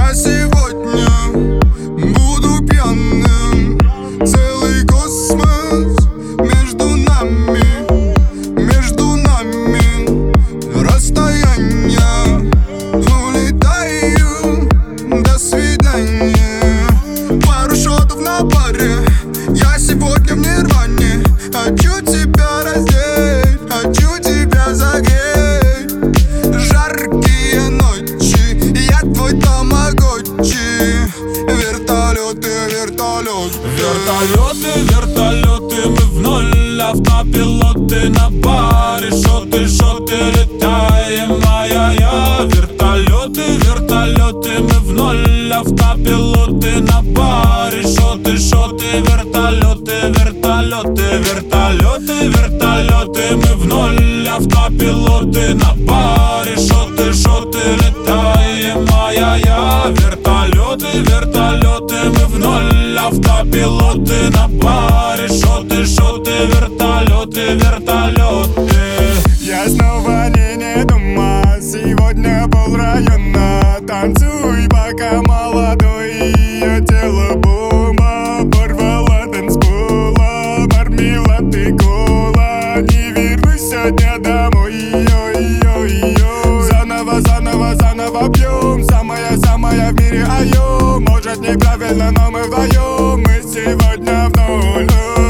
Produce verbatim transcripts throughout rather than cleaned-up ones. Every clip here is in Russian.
Я сегодня буду пьяным. Целый космос между нами, между нами расстояние. Улетаю, до свидания. Пару шотов на баре, я сегодня в нирване. Хочу тебя раздеть, хочу тебя загреть. Жаркие ночи, я твой тамагочи. Вертолеты, вертолеты, Вертолеты, вертолеты, мы в ноль. Автопилоты на баре. Шоты, шоты, летаем, ай-яй-яй. Вертолеты, вертолеты, мы в ноль. Автопилоты на баре. Шоты, шоты, вертолеты, вертолеты, вертолеты, вертолеты, мы в ноль. Автопилоты на баре. Шоты, шоты, летаем, ай-яй-яй. Вертолеты, вертолеты, мы в ноль. Автопилоты на баре. Шоты, шоты, вертолеты, вертолеты. Я снова не не дома. Сегодня полрайона. Танцуй, пока молодой. Ее тело бомба. Порвала танцпола. Мармелад и кола. Не вернусь сегодня домой. Йо-йо-йо. Заново, заново, заново пьем. Самая-самая в мире айо. Может неправильно, но мы вдвоем. Мы сегодня в ноль.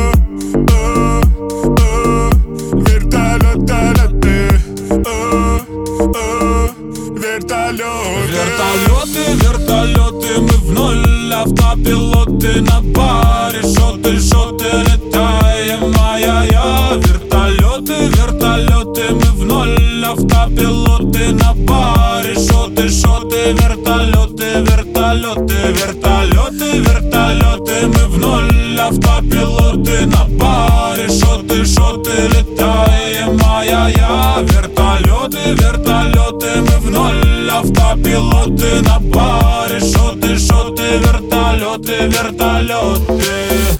Вертолеты, вертолеты, мы в ноль. Автопилоты на баре. Шоты, шоты, летаем, ай-яй-яй. Вертолеты, вертолеты, мы в ноль. Автопилоты на баре. Шоты, шоты, вертолеты, вертолеты, вертолеты, вертолеты, мы в ноль. Автопилоты на баре. Шоты, шоты, летаем, ай-яй-яй. Вертолеты, вертолеты, мы в ноль. Автопилоты на баре. Шоты, шоты, вертолеты, вертолеты.